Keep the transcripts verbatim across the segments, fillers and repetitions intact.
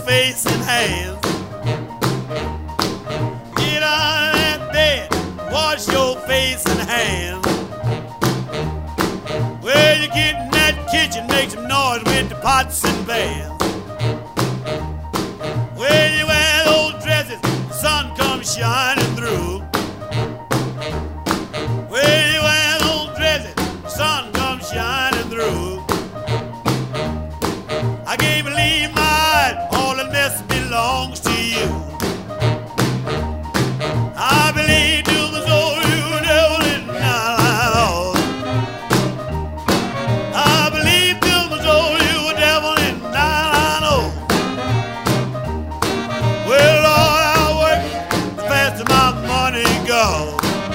face and hands. Get out of that bed, wash your face and hands. Well, you get in that kitchen, make some noise with the pots and pans. Well, you wear those dresses, the sun comes shining through. Well, you wear those dresses, the sun comes shining through. I can't believe my eyes, all that mess belongs to you. I believe to my soul you devil is not at all. I believe to my soul you a devil is not at all. Well, Lord, I work the faster my money goes.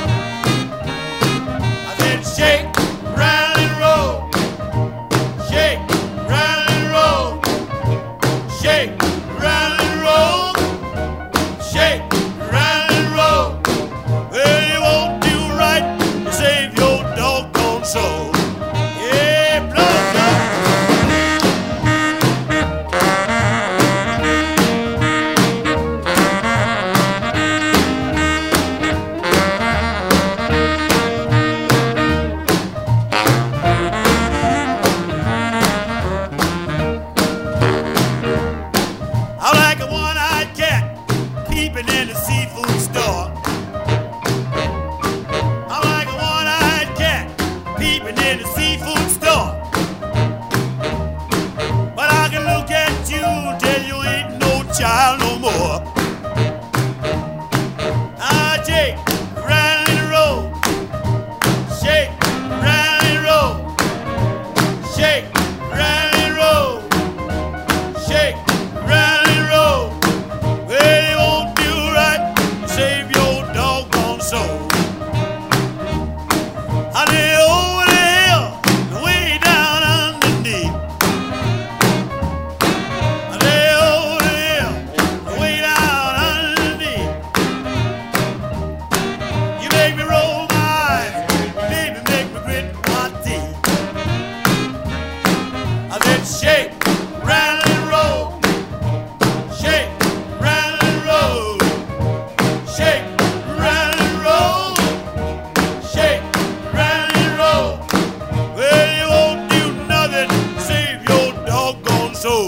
I said shake, rattle and roll. Shake, rattle and roll. Shake, rattle and roll. Shake, rattle and roll. Well, you won't do right to save your doggone soul. Yeah, blood, blood. I'm like a one-eyed cat peeping in the seafood store. I'm like a one-eyed cat peeping in the seafood store. But I can look at you and tell you ain't no child no more. I shake, rattle and roll. Shake, rattle and roll. Shake, rattle and roll. Shake, rattle and roll. Well, you won't do right to save your doggone soul. I lay over the hill, way down underneath. I lay over the hill, way down underneath. You make me roll my eyes, baby, make me grit my teeth. I said shake, rattle and roll. Shake, rattle and roll. Shake, rattle and roll. Shake, rattle and roll. Well, you won't do nothing to save your doggone soul.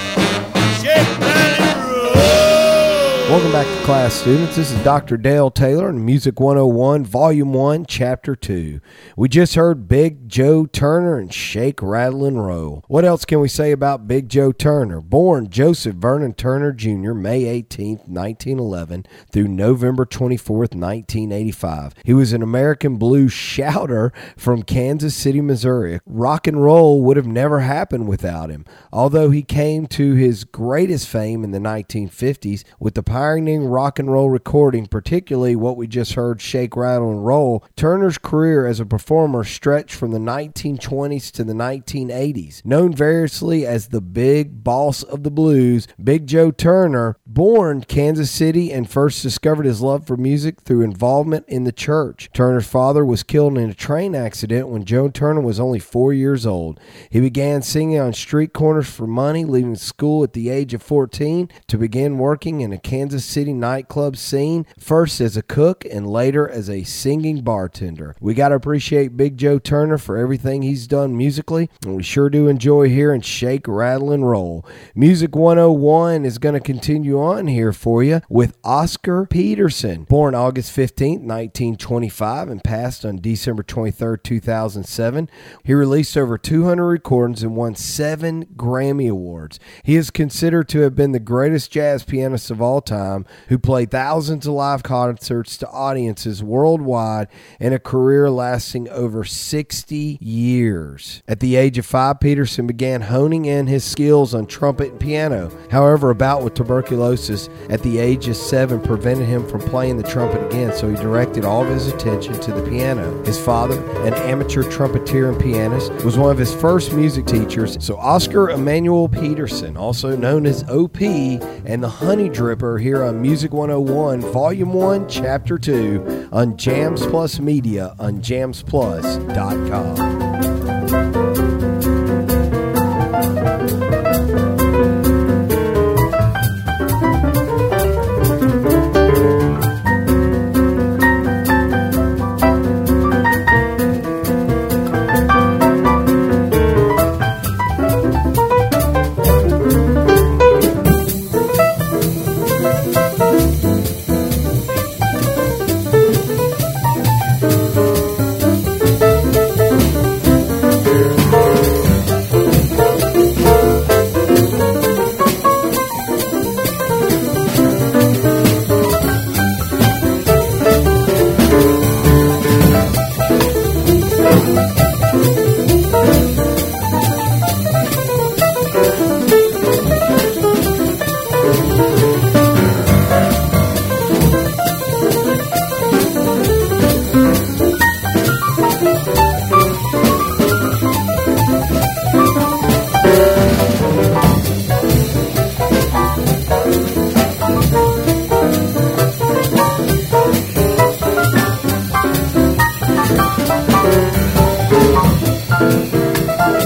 Shake, rattle and roll. Welcome back to class, students. This is Doctor Dale Taylor in Music one oh one, Volume one, Chapter two. We just heard Big Joe Turner and Shake, Rattle, and Roll. What else can we say about Big Joe Turner? Born Joseph Vernon Turner Junior, May eighteenth, nineteen eleven through November twenty-fourth, nineteen eighty-five. He was an American blues shouter from Kansas City, Missouri. Rock and roll would have never happened without him. Although he came to his greatest fame in the nineteen fifties with the pioneering rock and roll recording, particularly what we just heard, Shake, Rattle, and Roll, Turner's career as a performer stretched from the nineteen twenties to the nineteen eighties. Known variously as the Big Boss of the Blues, Big Joe Turner, born Kansas City and first discovered his love for music through involvement in the church. Turner's father was killed in a train accident when Joe Turner was only four years old. He began singing on street corners for money, leaving school at the age of fourteen to begin working in a Kansas City nightclub scene, first as a cook and later as a singing bartender. We got to appreciate Big Joe Turner for everything he's done musically, and we sure do enjoy hearing Shake, Rattle, and Roll. Music one oh one is going to continue on here for you with Oscar Peterson. Born August fifteenth, nineteen twenty-five and passed on December twenty-third, two thousand seven. He released over two hundred recordings and won seven Grammy Awards. He is considered to have been the greatest jazz pianist of all time, who played thousands of live concerts to audiences worldwide in a career lasting over sixty years. At the age of five, Peterson began honing in his skills on trumpet and piano. However, a bout with tuberculosis at the age of seven prevented him from playing the trumpet again, so he directed all of his attention to the piano. His father, an amateur trumpeter and pianist, was one of his first music teachers. So Oscar Emmanuel Peterson, also known as O P, and the Honey Dripper here on Music one oh one, Volume one, Chapter two, on Jams Plus Media on jams plus dot com.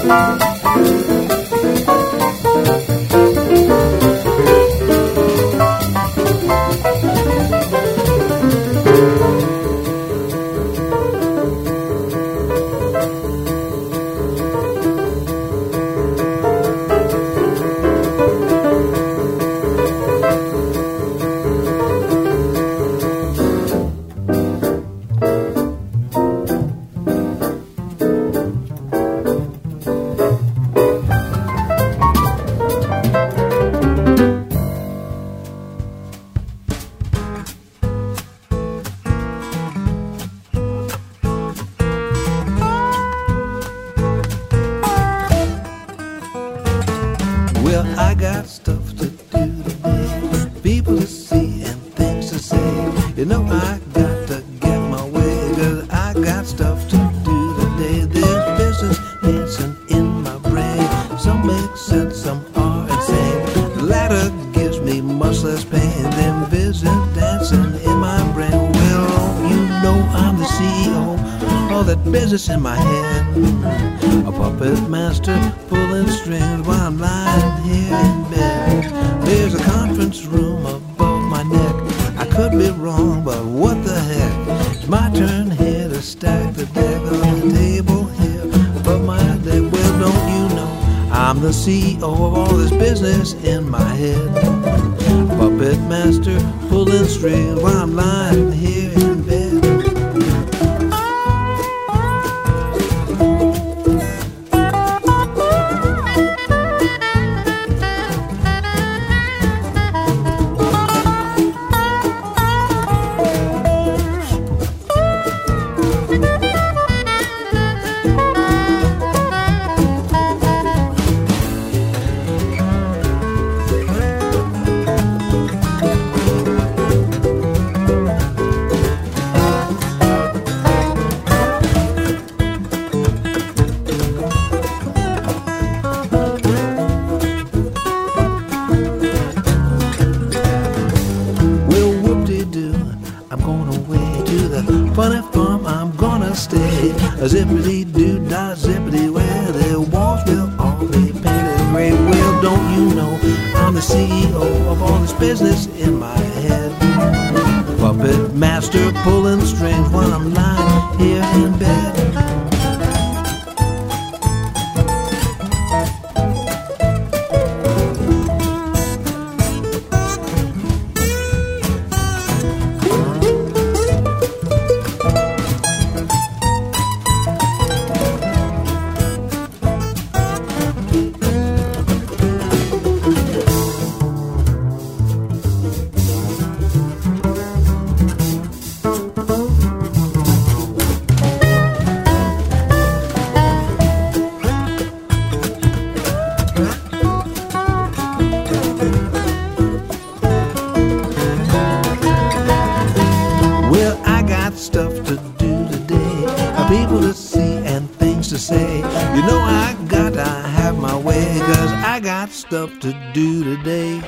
Well, I got stuff to do today, people to see and things to say. You know I got to get my way, cause I got stuff to do today. There's business dancing in my brain. Some make sense, some are insane. The latter gives me much less pain than business dancing in my brain. Well, you know I'm the C E O, all that business in my head. A puppet master pulling strings while I'm lying here in bed. There's a conference room above my neck. I could be wrong, but what the heck? It's my turn here to stack the deck on the table here above my deck. Well, don't you know I'm the C E O of all this business in my head. Puppet master pulling strings while I'm lying here in bed. Funny farm, I'm gonna stay. A zippity doo dah zippity where the walls will all be painted gray. Well, don't you know I'm the C E O of all this business in my head. Puppet master pulling strings while I'm lying here in bed. Stuff to do today, people to see and things to say. You know I got to have my way, cause I got stuff to do today.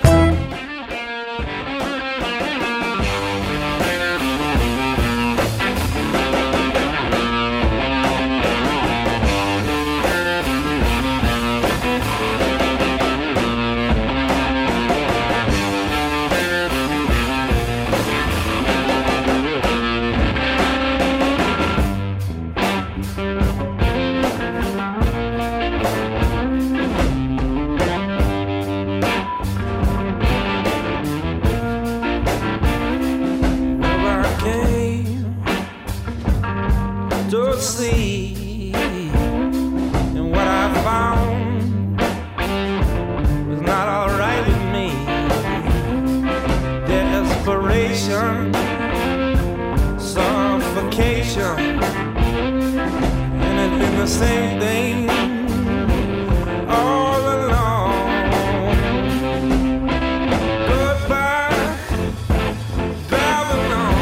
See, and what I found was not alright with me. Desperation, suffocation, and it's been the same thing all along. Goodbye, Babylon.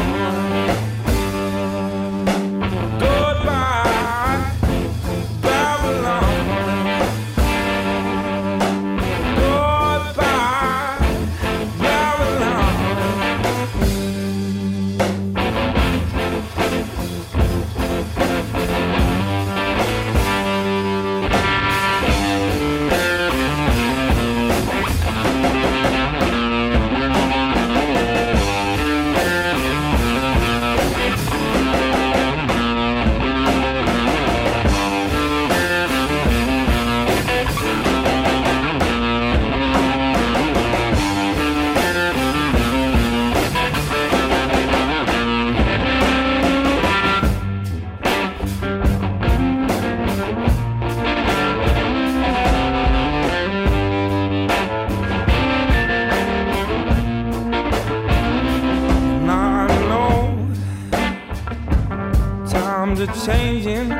times are changing,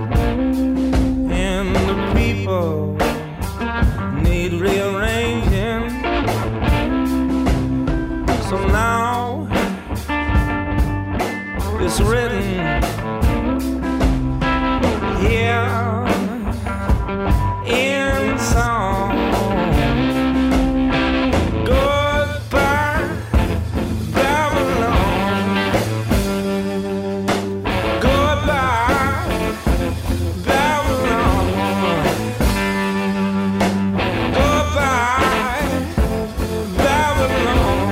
and the people need rearranging. So now it's written here in song. Goodbye, Babylon. Goodbye, Babylon. Goodbye, Babylon.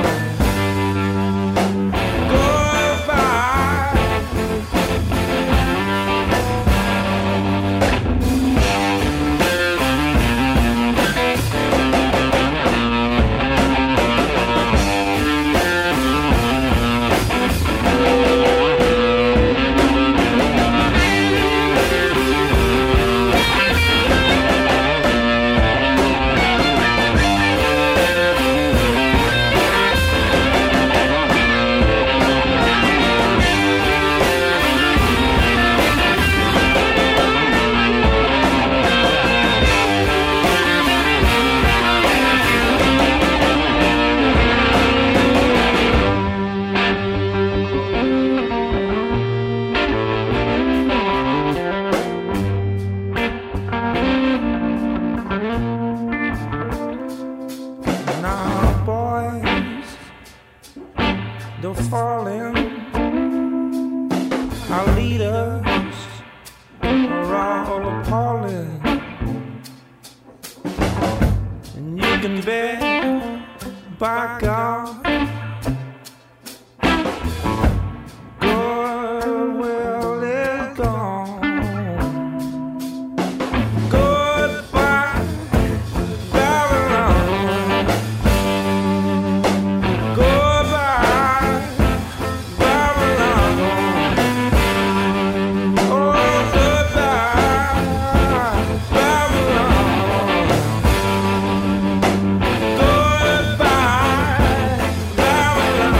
Falling, our leaders are all appalling, and you can bet, by God, goodwill is gone. Goodbye, Babylon. Goodbye, Babylon. Oh, goodbye, Babylon. Goodbye, Babylon.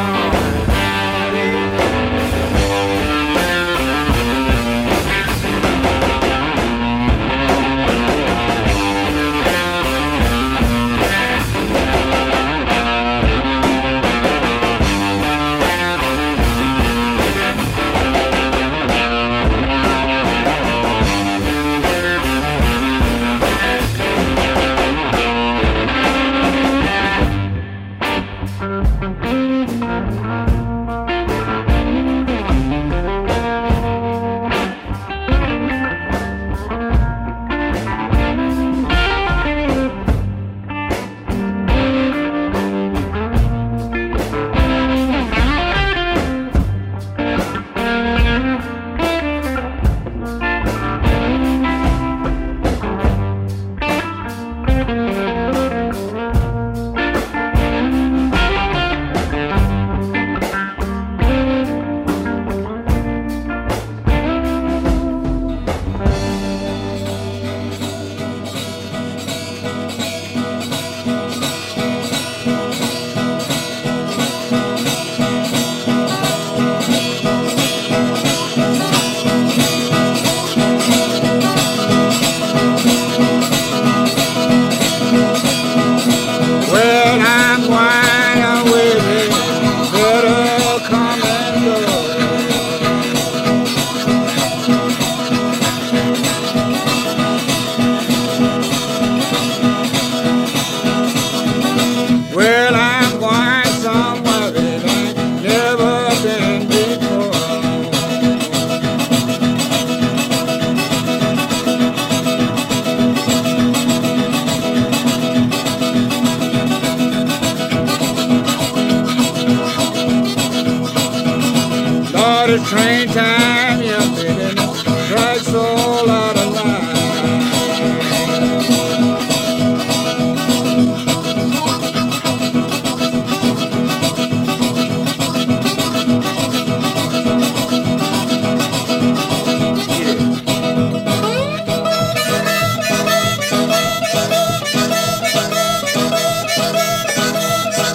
the train time, you baby, strikes all out of line.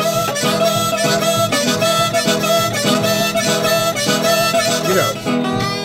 Get up.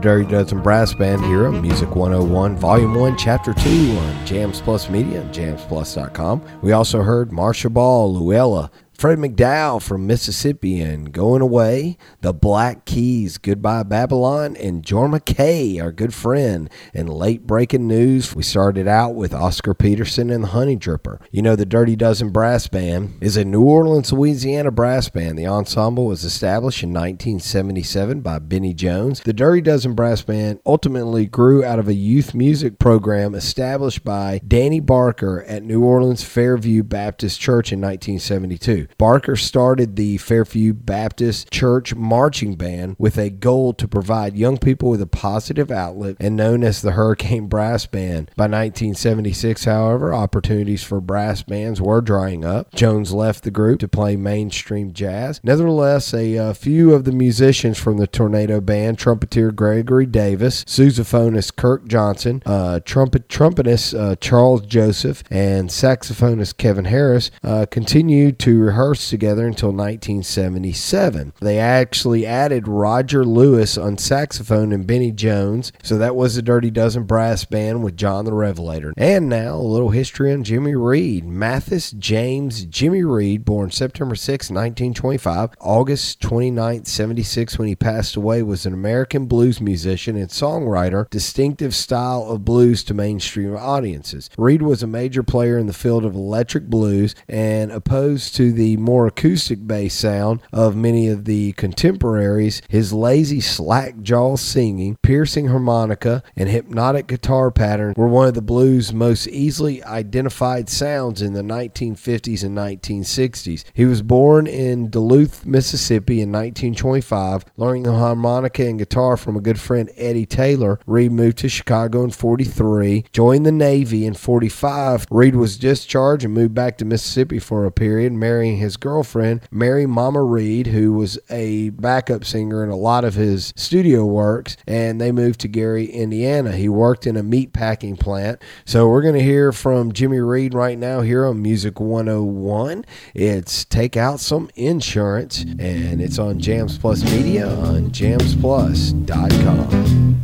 Dirty Dozen Brass Band here on Music one oh one, Volume one, Chapter two on Jams Plus Media and jams plus dot com. We also heard Marcia Ball, Luella, Fred McDowell from Mississippi and Going Away, the Black Keys, Goodbye Babylon, and Jorma Kay, our good friend. And late breaking news, we started out with Oscar Peterson and the Honey Dripper. You know, the Dirty Dozen Brass Band is a New Orleans, Louisiana brass band. The ensemble was established in nineteen seventy-seven by Benny Jones. The Dirty Dozen Brass Band ultimately grew out of a youth music program established by Danny Barker at New Orleans Fairview Baptist Church in nineteen seventy-two. Barker started the Fairview Baptist Church Marching Band with a goal to provide young people with a positive outlet and known as the Hurricane Brass Band. By nineteen seventy-six, however, opportunities for brass bands were drying up. Jones left the group to play mainstream jazz. Nevertheless, a uh, few of the musicians from the Tornado Band, trumpeter Gregory Davis, sousaphonist Kirk Johnson, uh, trumpet trumpetist uh, Charles Joseph, and saxophonist Kevin Harris uh, continued to rehearse together until nineteen seventy-seven. They actually added Roger Lewis on saxophone and Benny Jones, so that was the Dirty Dozen Brass Band with John the Revelator. And now a little history on Jimmy Reed. Mathis James Jimmy Reed, born September sixth, nineteen twenty-five, August twenty-ninth, seventy-six when he passed away, was an American blues musician and songwriter, distinctive style of blues to mainstream audiences. Reed was a major player in the field of electric blues and opposed to the more acoustic-based sound of many of the contemporaries. His lazy, slack-jaw singing, piercing harmonica, and hypnotic guitar pattern were one of the blues' most easily identified sounds in the nineteen fifties and nineteen sixties. He was born in Duluth, Mississippi in nineteen twenty-five. Learning the harmonica and guitar from a good friend, Eddie Taylor, Reed moved to Chicago in forty-three, joined the Navy in forty-five. Reed was discharged and moved back to Mississippi for a period, marrying his girlfriend, Mary Mama Reed, who was a backup singer in a lot of his studio works, and they moved to Gary, Indiana. He worked in a meat packing plant. So we're going to hear from Jimmy Reed right now here on Music one oh one. It's Take Out Some Insurance, and it's on Jams Plus Media on jams plus dot com.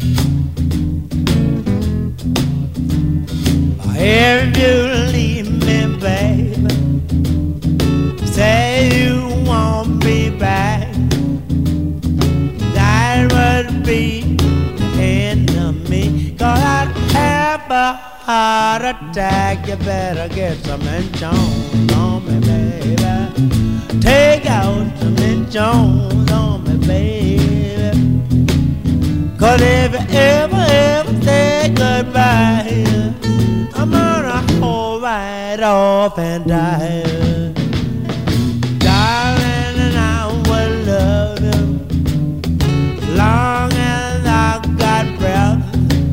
If you leave me, baby, say you won't be back, that would be the end of me. Cause I'd have a heart attack. You better get some insurance on me, baby. Take out some insurance on me, baby. Cause if you ever, ever say goodbye, I'm gonna hold right off and die. Darling, and I will love you long as I got breath.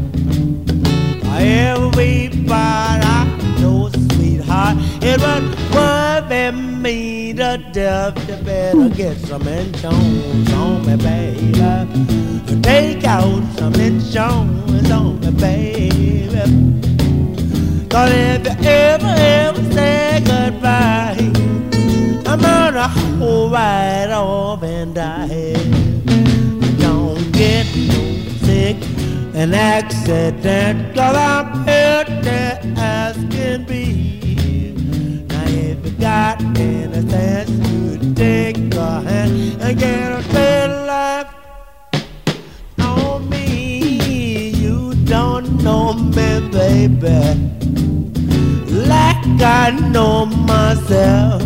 If we part, I know, sweetheart, it would worry me to death. You better get some insurance on me, baby. Take out some insurance on me, baby. Cause if you ever, ever say goodbye, I'm gonna hold right off and die. Don't get no sick, an accident, cause I'm hurt as can be. Now if you got any sense, you take a hand and get a better life on me. You don't know me, baby, like I know myself.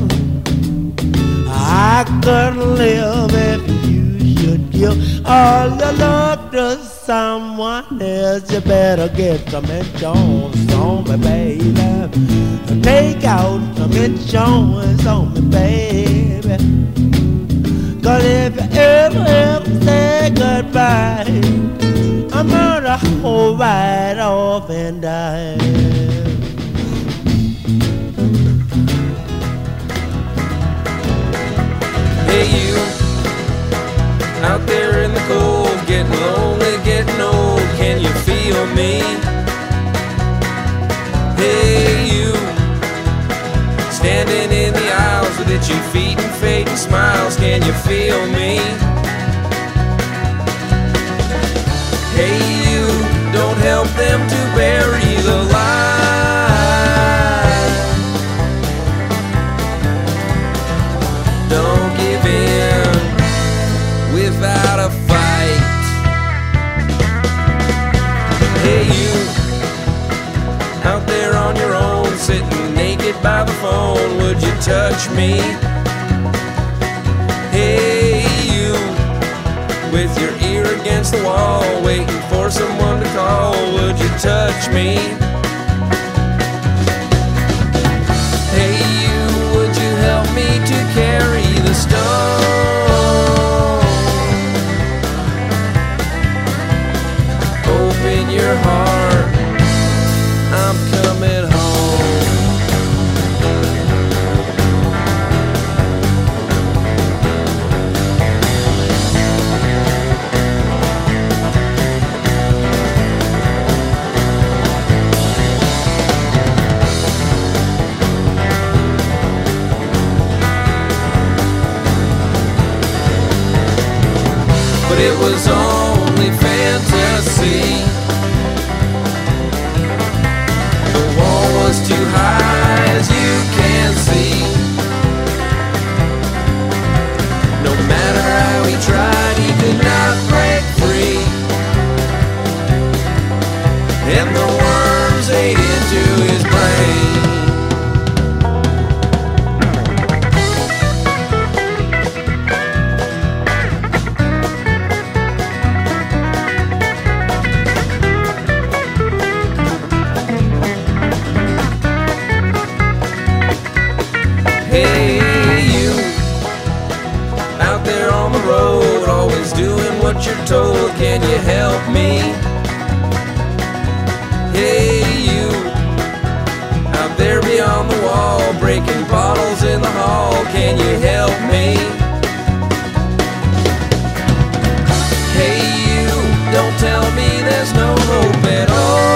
I couldn't live if you should give all your love to someone else. You better get some insurance on me, baby. Take out some insurance on me, baby. Cause if you ever, ever say goodbye, I'm gonna hold right off and die. Hey you, out there in the cold, getting lonely, getting old, can you feel me? Hey you, standing in the aisles with itchy feet and fading smiles, can you feel me? help them to bury the lie? Don't give in without a fight. Hey, you out there on your own, sitting naked by the phone, would you touch me? Hey, you with your ear against the wall, waiting for someone to call, would you touch me? Hey, you, would you help me to carry the stone? Open your heart, I'm coming home. But it was only fantasy. The wall was too high, as you can see. No matter how he tried, he could not break free. And the worms ate into his brain. You're told, can you help me? Hey, you out there beyond the wall, breaking bottles in the hall, can you help me? Hey, you, don't tell me there's no hope at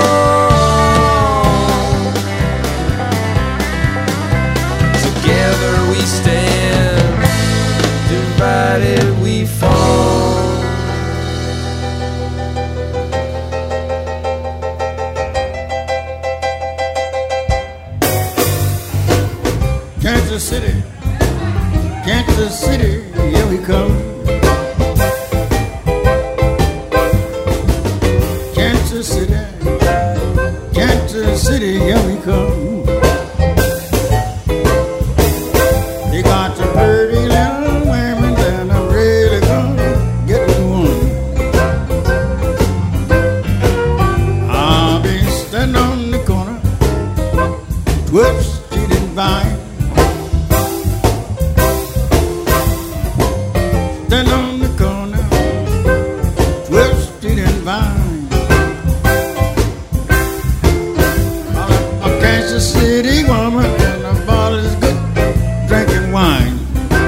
all. Together we stand, divided we fall. Kansas City, Kansas City, here we come. Kansas City, Kansas City, here we come. They got some pretty little women and I'm really gonna get one. I'll be standing on the corner, twisted and vine. Stand on the corner, twisted and vine. I'm a Kansas City woman, and the bottle is good, drinking wine.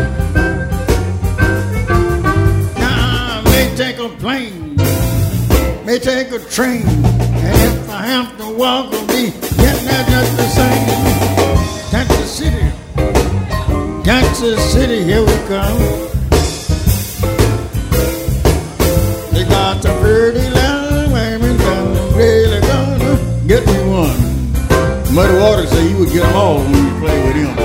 Now I may take a plane, may take a train, and if I have to walk, I'll be getting there just the same. Kansas City, Kansas City, here we come. Got some pretty little women, and I'm really gonna get me one. Muddy Waters said you would get them all when you play with him.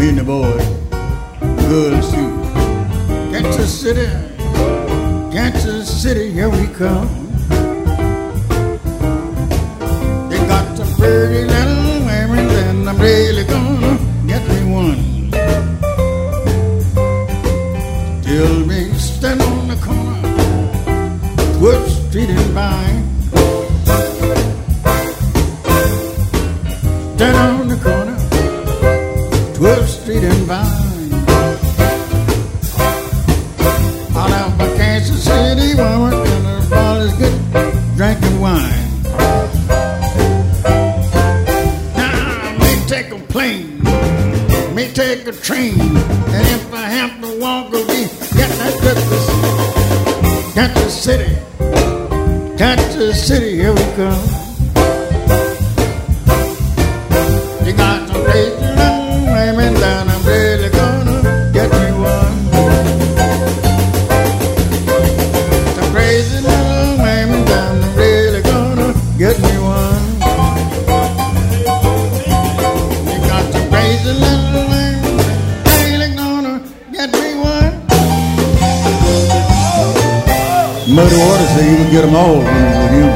me and the boys, girls too. Kansas City, Kansas City, here we come. They got some pretty little women, and I'm really gonna get me one. Still be standing on the corner, Wood Street and Vine. Stand on the corner, twelfth Street and Vine. Out out by Kansas City, woman, and her ball is good, drinking wine. Now, I may take a plane, may take a train, and if I have to walk, I'll be getting that Kansas, Kansas City, Kansas City, here we come. You got some crazy little women down, I'm really gonna get me one. Some crazy little women down, I'm really gonna get me one. You got some crazy little women, really gonna get me one. Muddy Water said he would get them all with you.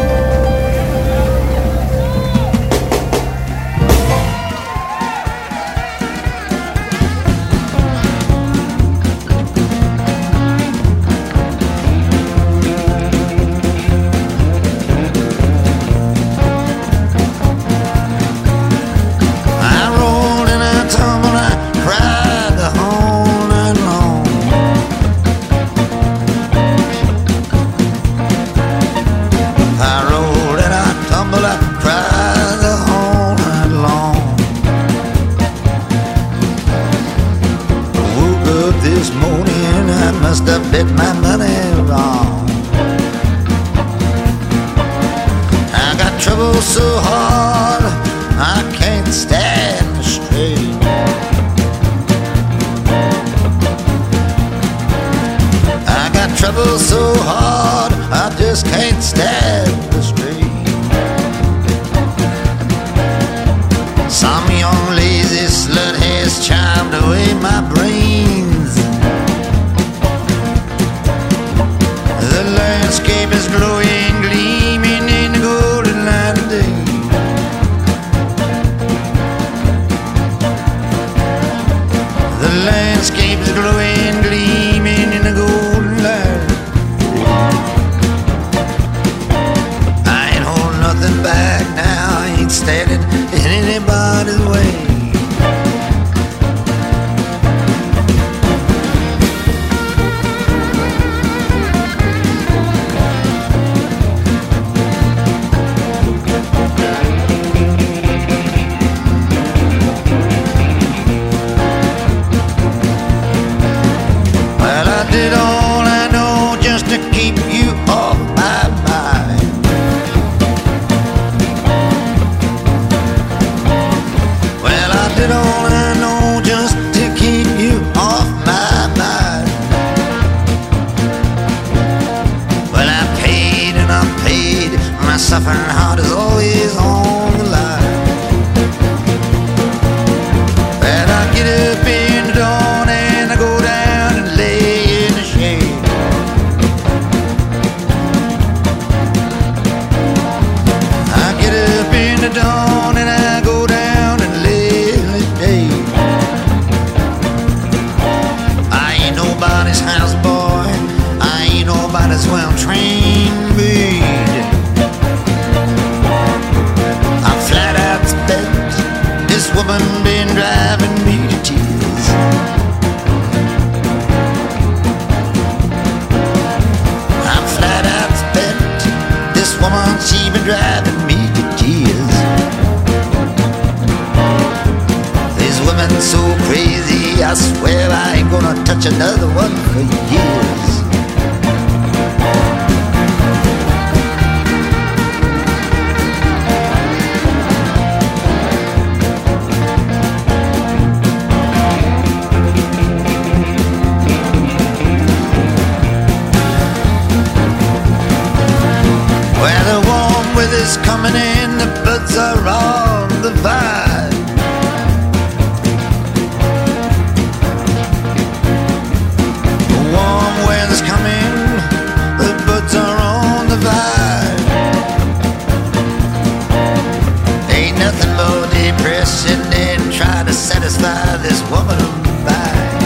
woman of mine.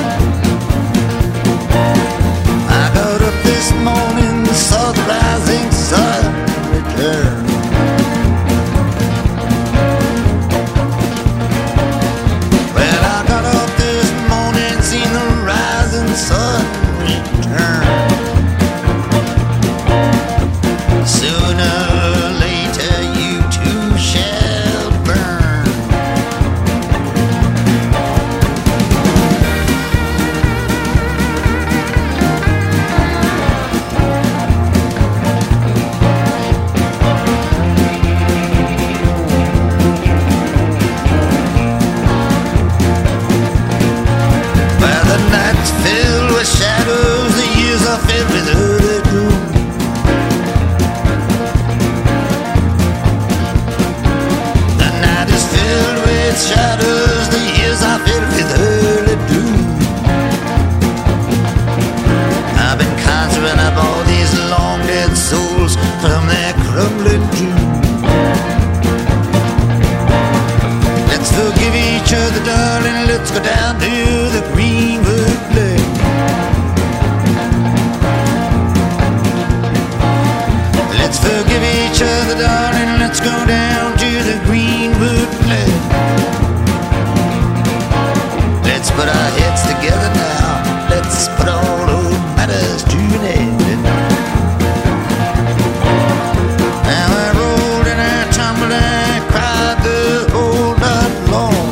I got up this morning, saw the rising sun return. Well, I got up this morning, seen the rising sun return. Sooner or later you too shall burn. Well, the night's filled with shadows, the years are filled with early gloom. The night is filled with shadows, the years are filled with early doom. I've been conjuring up all these long dead souls from their crumbling tomb. Let's forgive each other, darling, let's go down to the Greenwood Lake. Let's forgive each other, darling, let's go down to the Greenwood Lake. Let's put our heads together now, let's put all those matters to an end. Now I rolled and I tumbled and I cried the whole night long.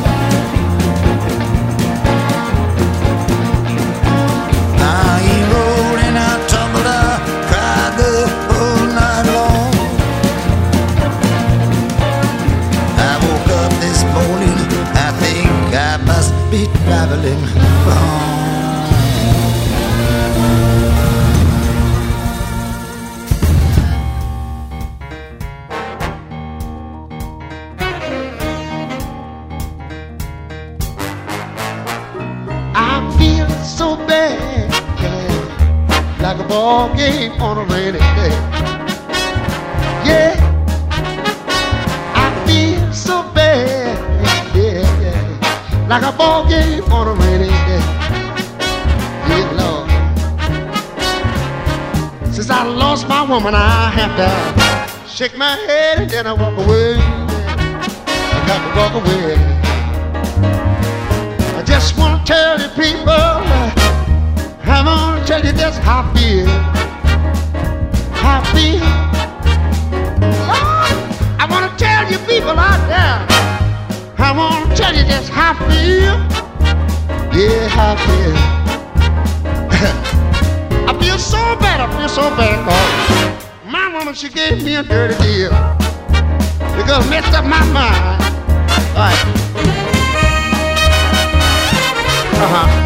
I rolled and I tumbled, I cried the whole night long. I woke up this morning, I think I must be traveling wrong. I feel so bad, yeah, like a ball game on a rainy day. Yeah, I feel so bad, yeah, yeah, like a ball game on a rainy day. Yeah, Lord. Since I lost my woman, I have to shake my head and then I walk away. I got to walk away. I just want to tell you people, I want to tell you just how I feel. How I feel. Lord, I want to tell you people out there, I want to tell you just how I feel. Yeah, how I feel. I feel so bad, I feel so bad, cause my woman, she gave me a dirty deal. Because messed up my mind. All right. Uh-huh.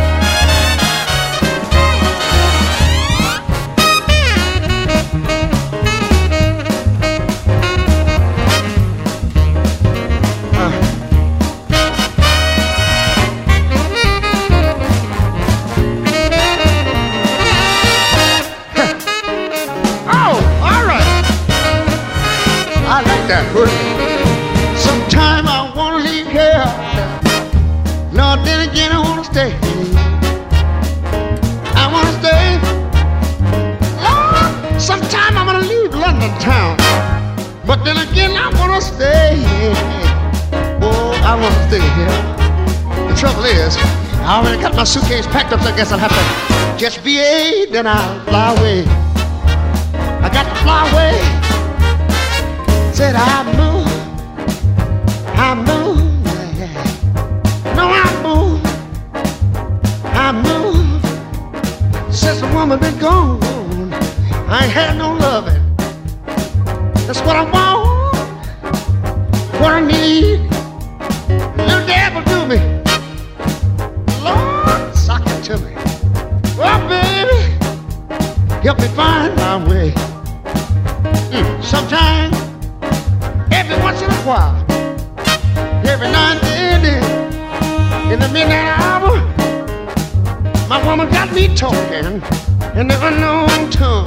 Sometime I wanna leave here, no, then again I wanna stay. I wanna stay. Lord, sometime I wanna leave London town, but then again I wanna stay. Oh, I wanna stay here. The trouble is, I already got my suitcase packed up, so I guess I'll have to just be a, then I'll fly away. I got to fly away. Said I move, I move, yeah. No, I move, I move. Since the woman been gone, I ain't had no loving. That's what I want, what I need. Little devil do me, Lord, sock it to me. Oh, baby, help me find my way. Mm, sometimes. Every once in a while, every now and then, in the midnight hour, my woman got me talking in the unknown tongue.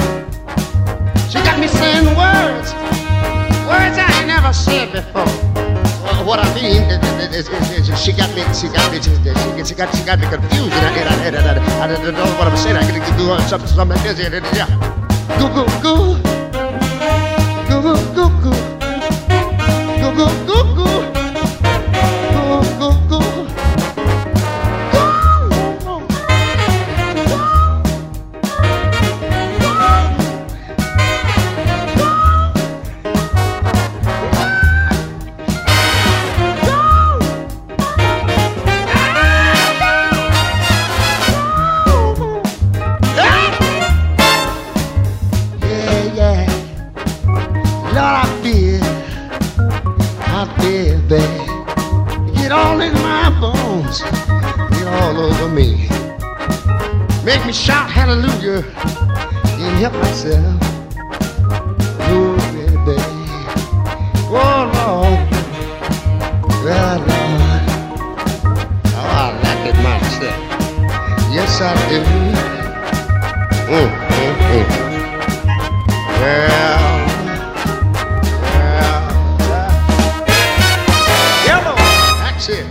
She got me saying words, words I ain't never said before. what I mean is, is, is, is she got me, she got me, she, she, she got, she got me confused, and I, and I, and I, and I, I don't know what I'm saying. I gotta do something, something like this, and, and, yeah. Goo, goo, goo, goo, goo, goo, goo, goo, goo, goo, goo, goo, goo, goo. Make me shout hallelujah and help myself. Oh, baby. Oh, Lord. Well, Lord. Oh, I like it myself. Yes, I do. Mm, mm, mm. Well, well. Yellow. That's it.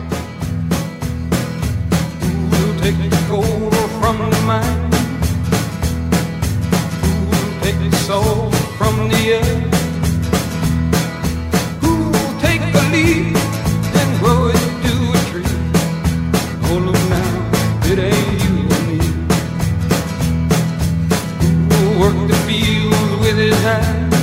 We'll take the gold from the mind, who will take the soul from the earth, who will take the leaf and grow it to a tree. Oh look now, it ain't you and me. Who will work the field with his hands,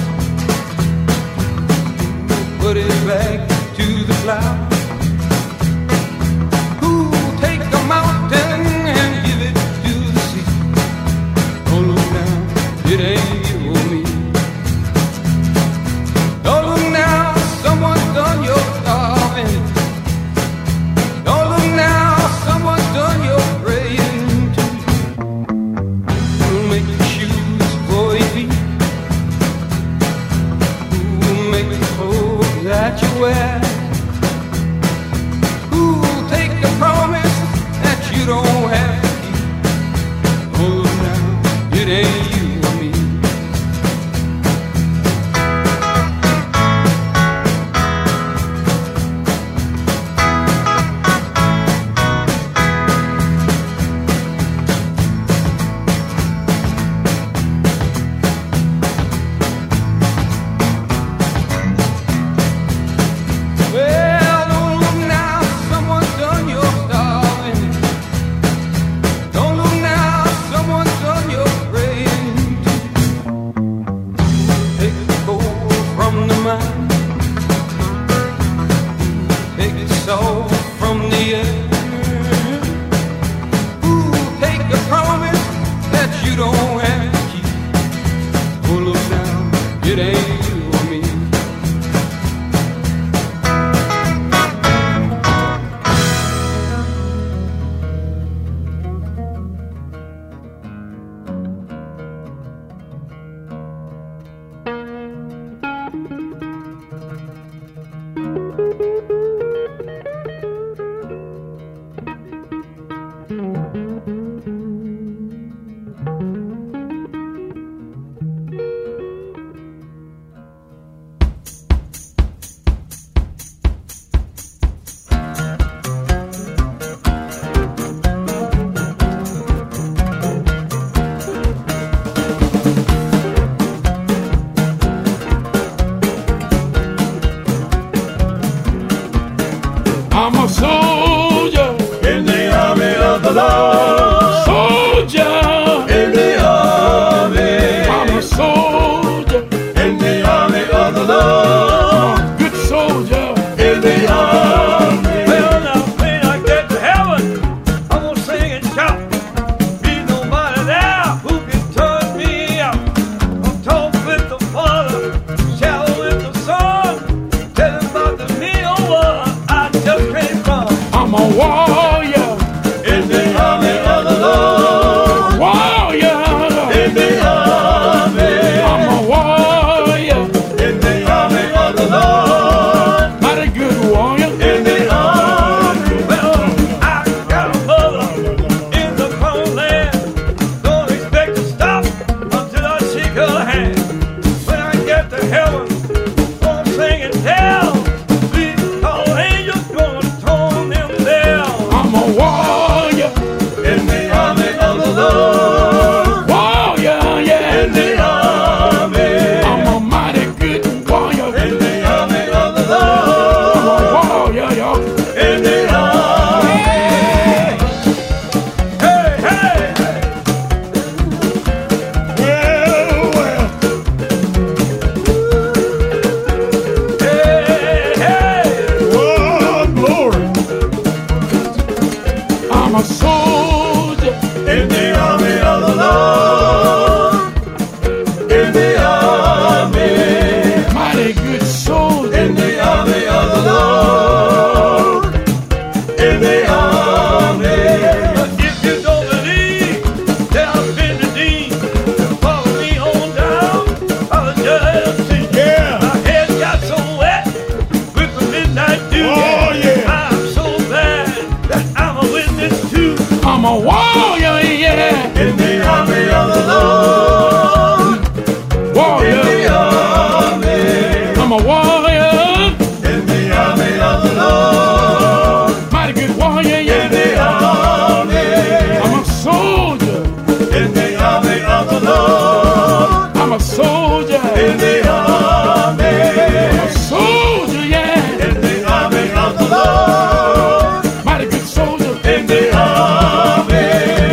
I'm a soldier in the army of the Lord. In the army, mighty good soldier in the army of the Lord. In the army. If you don't believe that I've been redeemed, follow me on down. I'll just see. Yeah. My head got so wet with the midnight dew. Oh, yeah. I'm so glad that I'm a witness too. I'm a warrior, yeah. In the army of the Lord. In Warrior. the army. I'm a warrior. In the army of the Lord. Mighty good warrior, In yeah. the army. I'm a soldier. In the army of the Lord. I'm a soldier. In the army. I'm a soldier, yeah. In the army of the Lord. Mighty good soldier. In the army.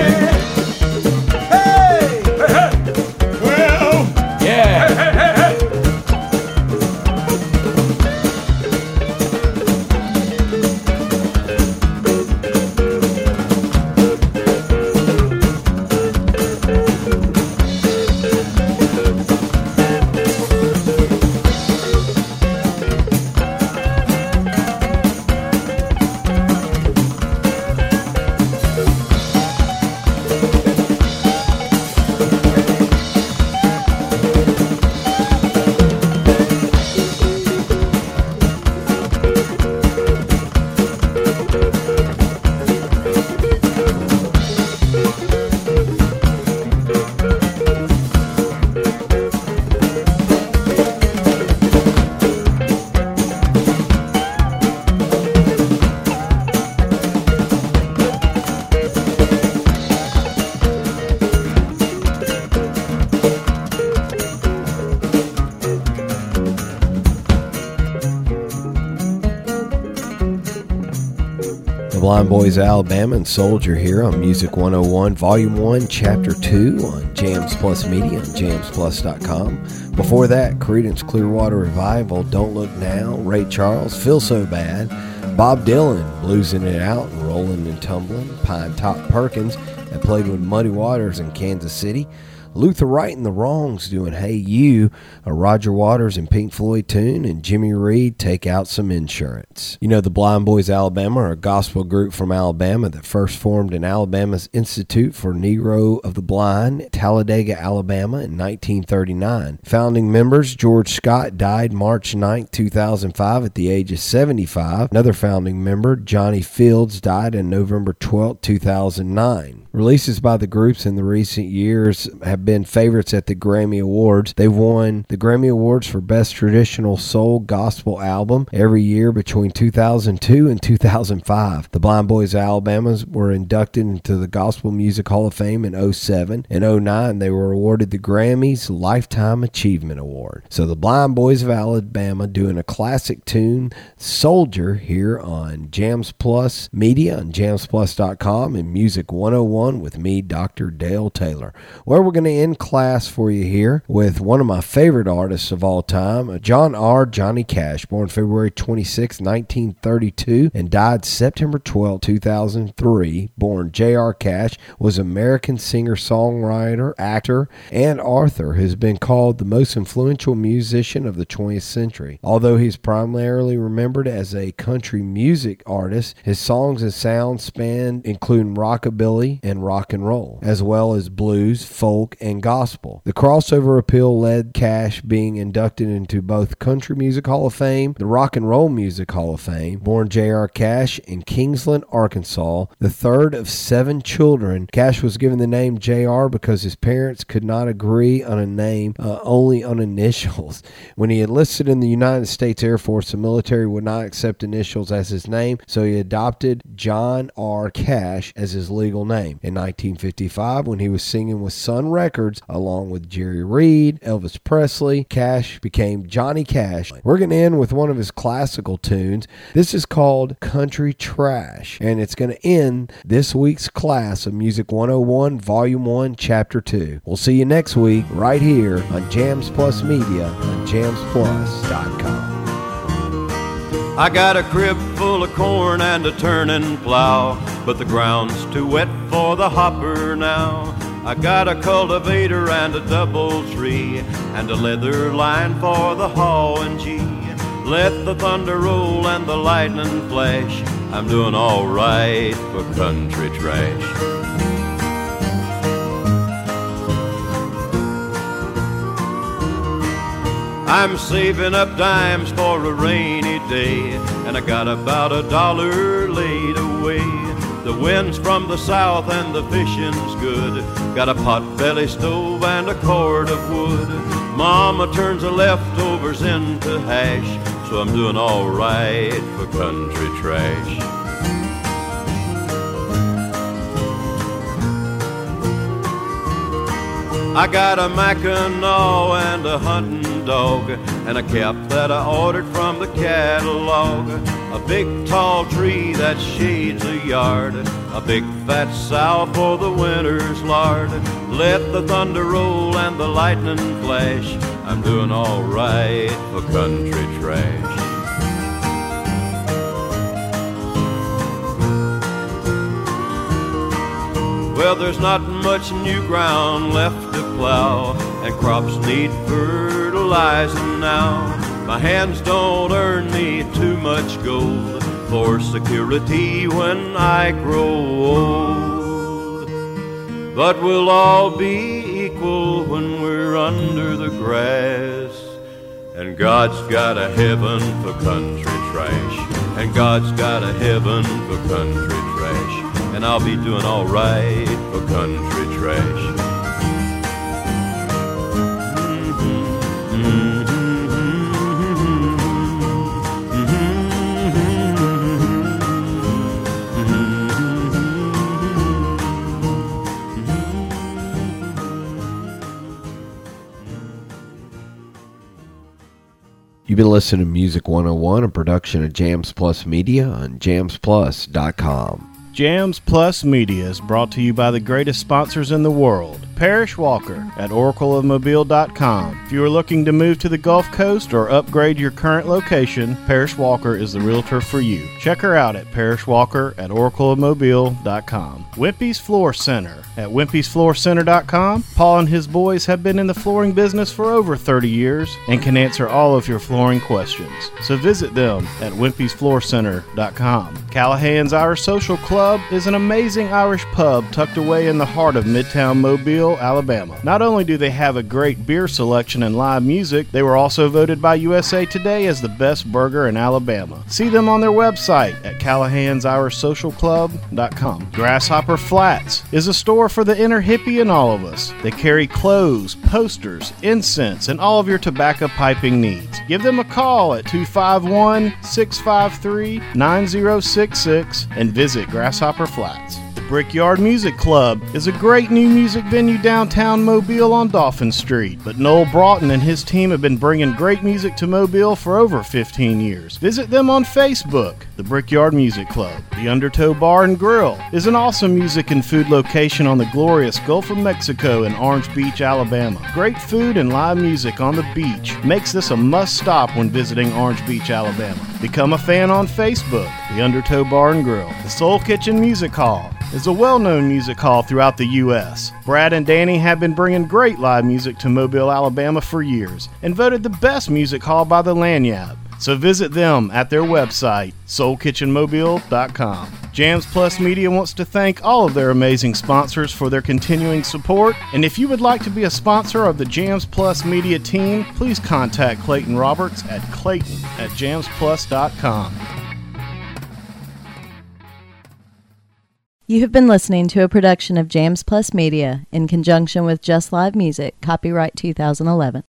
Hey! Hey, hey! Well, Yeah. Hey, hey, hey! The Blind Boys of Alabama and Soldier here on Music one oh one, Volume one, Chapter two on Jams Plus Media and jams plus dot com. Before that, Creedence Clearwater Revival, Don't Look Now, Ray Charles, Feel So Bad, Bob Dylan, Bluesing It Out and Rolling and Tumbling, Pine Top Perkins, that played with Muddy Waters in Kansas City, Luther Wright and the Wrongs doing Hey You, a Roger Waters and Pink Floyd tune, and Jimmy Reed, Take Out Some Insurance. You know, the Blind Boys of Alabama are a gospel group from Alabama that first formed in Alabama's Institute for Negro of the Blind, Talladega, Alabama in nineteen thirty-nine. Founding members George Scott died March ninth, two thousand five at the age of seventy-five. Another founding member, Johnny Fields, died on November twelfth, two thousand nine. Releases by the groups in the recent years have been favorites at the Grammy Awards. They've won the Grammy Awards for Best Traditional Soul Gospel Album every year between two thousand two and two thousand five. The Blind Boys of Alabama were inducted into the Gospel Music Hall of Fame in oh seven. In oh nine, they were awarded the Grammys Lifetime Achievement Award. So the Blind Boys of Alabama doing a classic tune, Soldier, here on Jams Plus Media on jams plus dot com and Music one oh one with me, Doctor Dale Taylor. Well, we're going to end class for you here with one of my favorite artists of all time, John R. Johnny Cash, born February twenty-sixth, nineteen thirty-two, and died September twelfth, two thousand three. Born J R. Cash, was an American singer, songwriter, actor, and author, who has been called the most influential musician of the twentieth century. Although he's primarily remembered as a country music artist, his songs and sounds span including rockabilly and rock and roll, as well as blues, folk, and gospel. The crossover appeal led Cash being inducted into both Country Music Hall of Fame, the Rock and Roll Music Hall of Fame. Born J R. Cash in Kingsland, Arkansas, the third of seven children, Cash was given the name J R because his parents could not agree on a name, uh, only on initials. When he enlisted in the United States Air Force, the military would not accept initials as his name, so he adopted John R. Cash as his legal name. In nineteen fifty-five, when he was singing with Sun Records along with Jerry Reed, Elvis Presley, Cash became Johnny Cash. We're going to end with one of his classical tunes. This is called Country Trash, and it's going to end this week's class of Music one oh one, Volume one, Chapter two. We'll see you next week right here on Jams Plus Media on jams plus dot com. I got a crib full of corn and a turning plow, but the ground's too wet for the hopper now. I got a cultivator and a double tree, and a leather line for the hauling G. Let the thunder roll and the lightning flash, I'm doing all right for country trash. I'm saving up dimes for a rainy day, and I got about a dollar laid away. The wind's from the south and the fishing's good. Got a pot-belly stove and a cord of wood. Mama turns the leftovers into hash, so I'm doing all right for country trash. I got a Mackinaw and a hunting dog, and a cap that I ordered from the catalog. A big tall tree that shades a yard, a big fat sow for the winter's lard. Let the thunder roll and the lightning flash, I'm doing all right for country trash. Well, there's not much new ground left to plow, and crops need fertilizing now. My hands don't earn me too much gold for security when I grow old. But we'll all be equal when we're under the grass, and God's got a heaven for country trash, and God's got a heaven for country trash. And I'll be doing all right for country trash. You've been listening to Music one oh one, a production of Jams Plus Media on jams plus dot com. Jams Plus Media is brought to you by the greatest sponsors in the world. Parrish Walker at oracle of mobile dot com. If you are looking to move to the Gulf Coast or upgrade your current location, Parrish Walker is the realtor for you. Check her out at Parrish Walker at oracle of mobile dot com. Wimpy's Floor Center at wimpys floor center dot com. Paul and his boys have been in the flooring business for over thirty years and can answer all of your flooring questions. So visit them at wimpys floor center dot com. Callahan's Irish Social Club is an amazing Irish pub tucked away in the heart of Midtown Mobile, Alabama. Not only do they have a great beer selection and live music, they were also voted by U S A Today as the best burger in Alabama. See them on their website at callahans irish social club dot com. Grasshopper Flats is a store for the inner hippie in all of us. They carry clothes, posters, incense, and all of your tobacco piping needs. Give them a call at two five one, six five three, nine zero six six and visit Grasshopper Flats. Brickyard Music Club is a great new music venue downtown Mobile on Dauphin Street, but Noel Broughton and his team have been bringing great music to Mobile for over fifteen years. Visit them on Facebook, the Brickyard Music Club. The Undertow Bar and Grill is an awesome music and food location on the glorious Gulf of Mexico in Orange Beach, Alabama. Great food and live music on the beach makes this a must-stop when visiting Orange Beach, Alabama. Become a fan on Facebook, the Undertow Bar and Grill. The Soul Kitchen Music Hall is a well-known music hall throughout the U S Brad and Danny have been bringing great live music to Mobile, Alabama for years and voted the best music hall by the Lanyard. So visit them at their website, soul kitchen mobile dot com. Jams Plus Media wants to thank all of their amazing sponsors for their continuing support, and if you would like to be a sponsor of the Jams Plus Media team, please contact Clayton Roberts at clayton at jams plus dot com. You have been listening to a production of Jams Plus Media in conjunction with Just Live Music, copyright two thousand eleven.